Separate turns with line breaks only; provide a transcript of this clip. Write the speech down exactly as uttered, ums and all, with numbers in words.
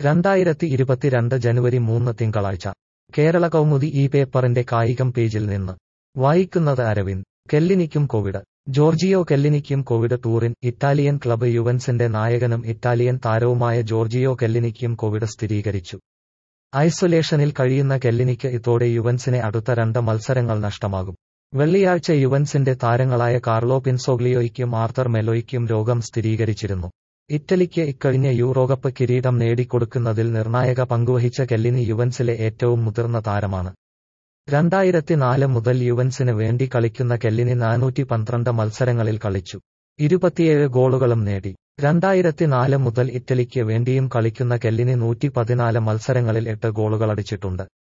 രണ്ടായിരത്തി ഇരുപത്തിരണ്ട് ജനുവരി മൂന്ന് തിങ്കളാഴ്ച കേരള കൗമുദി ഈ പേപ്പറിന്റെ കായികം പേജിൽ നിന്ന് വായിക്കുന്നത് അരവിന്ദ്. കെല്ലിനിക്കും കോവിഡ്. ജോർജിയോ കെല്ലിനിക്കും കോവിഡ്. ടൂറിൻ. ഇറ്റാലിയൻ ക്ലബ് യുവൻസിന്റെ നായകനും ഇറ്റാലിയൻ താരവുമായ ജോർജിയോ കെല്ലിനിക്കും കോവിഡ് സ്ഥിരീകരിച്ചു. ഐസൊലേഷനിൽ കഴിയുന്ന കെല്ലിനിക്ക് ഇതോടെ യുവൻസിനെ അടുത്ത രണ്ട് മത്സരങ്ങൾ നഷ്ടമാകും. വെള്ളിയാഴ്ച യുവൻസിന്റെ താരങ്ങളായ കാർലോ പിൻസോഗ്ലിയോയ്ക്കും ആർത്തർ മെലോയ്ക്കും രോഗം സ്ഥിരീകരിച്ചിരുന്നു. ഇറ്റലിക്ക് ഇക്കഴിഞ്ഞ യൂറോകപ്പ് കിരീടം നേടിക്കൊടുക്കുന്നതിൽ നിർണായക പങ്കുവഹിച്ച കെല്ലിനി യുവൻസിലെ ഏറ്റവും മുതിർന്ന താരമാണ്. രണ്ടായിരത്തി നാല് മുതൽ യുവൻസിന് വേണ്ടി കളിക്കുന്ന കെല്ലിനി നാനൂറ്റി പന്ത്രണ്ട് മത്സരങ്ങളിൽ കളിച്ചു. ഇരുപത്തിയേഴ് ഗോളുകളും നേടി. രണ്ടായിരത്തി നാല് മുതൽ ഇറ്റലിക്ക് വേണ്ടിയും കളിക്കുന്ന കെല്ലിനി നൂറ്റി പതിനാല് മത്സരങ്ങളിൽ എട്ട് ഗോളുകളടിച്ചിട്ടുണ്ട്.